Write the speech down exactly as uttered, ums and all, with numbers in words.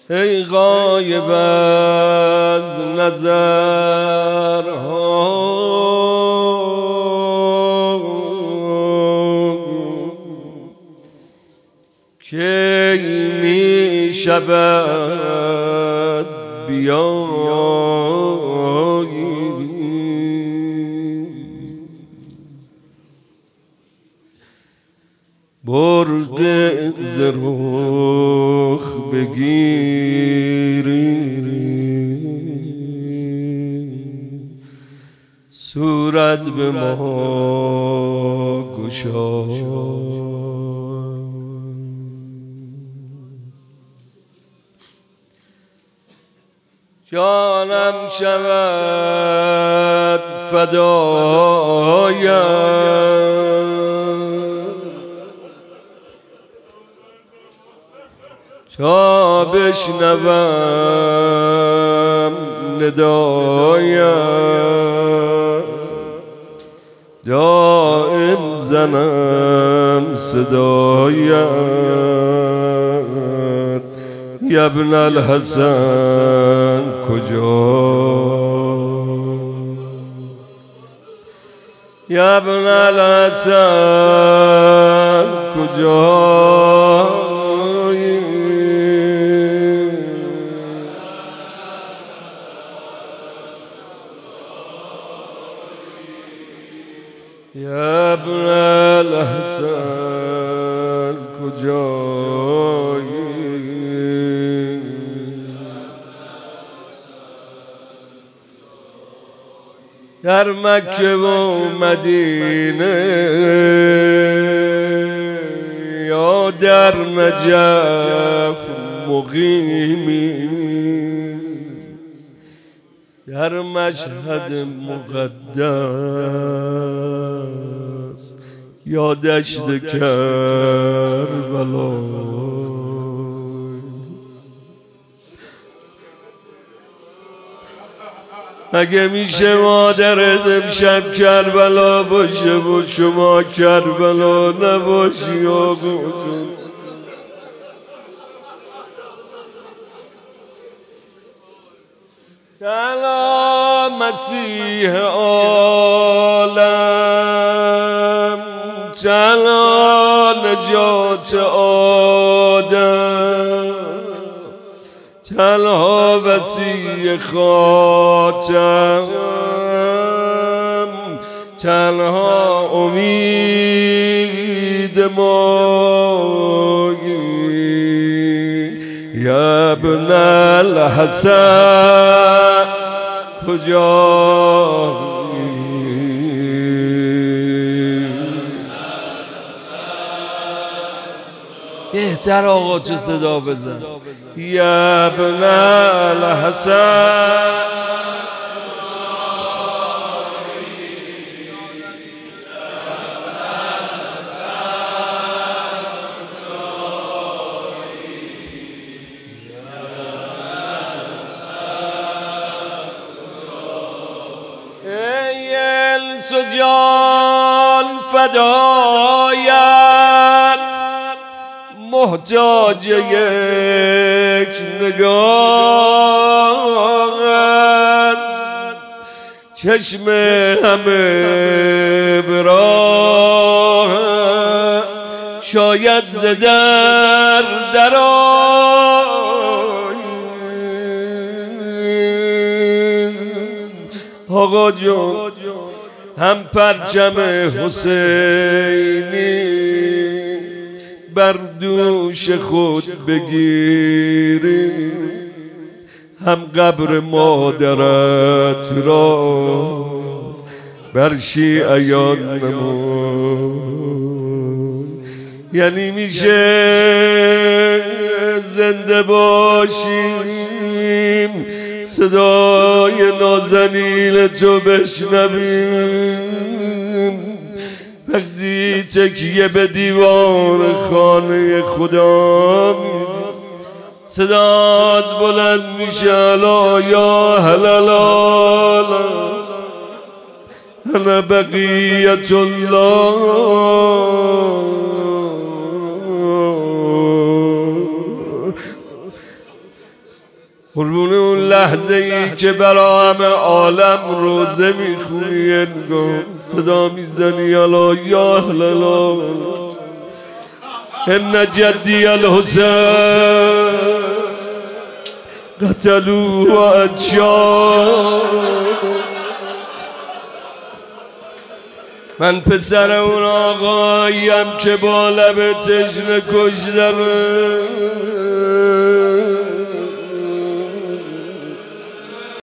ای غایب از نظرها کی می شود بیایی برق ز رخ بگیری صورت به ما گشای جانم شود فدایم تا بشنوم ندایم دائم زنم صدایم یا ابن الحسن کجا یا ابن الحسن کجا یا ابن الحسن کجایی در مکه و مدینه یا در نجف مقیمی در مشهد مقدس یا دشت کربلا اگه میشه مادرت امشب کربلا باشه و شما کربلا نباشی آقا جون سلام مسیح عالم چلا نجات آدم چلا وسیع خاتم چلا امید مایی یا ابن الحسن کجایی بهتر آقا تو صدا بزن یا ابن الحسن ای انس و جان فدایت محتاج یک نگاهت چشم همه براه شاید ز در درآیی آقا جون هم پرچم حسینی بر دوش خود بگیری هم قبر مادرت را بر شیعیان نمون یعنی میشه زنده باشیم صدای نازنین تو بشنویم وقتی تکیه به دیوار خانه خدا میدی صدات بلند میشه الا یا هلالا انا بقیت الله قربون اون لحظه ای که برا همه عالم روزه میخونی انگار صدا میزنی الا یا اهللا ان جدی الحسین قتلوه و اجشا. من پسر اون آقاییم که با لب تشنه کشتم.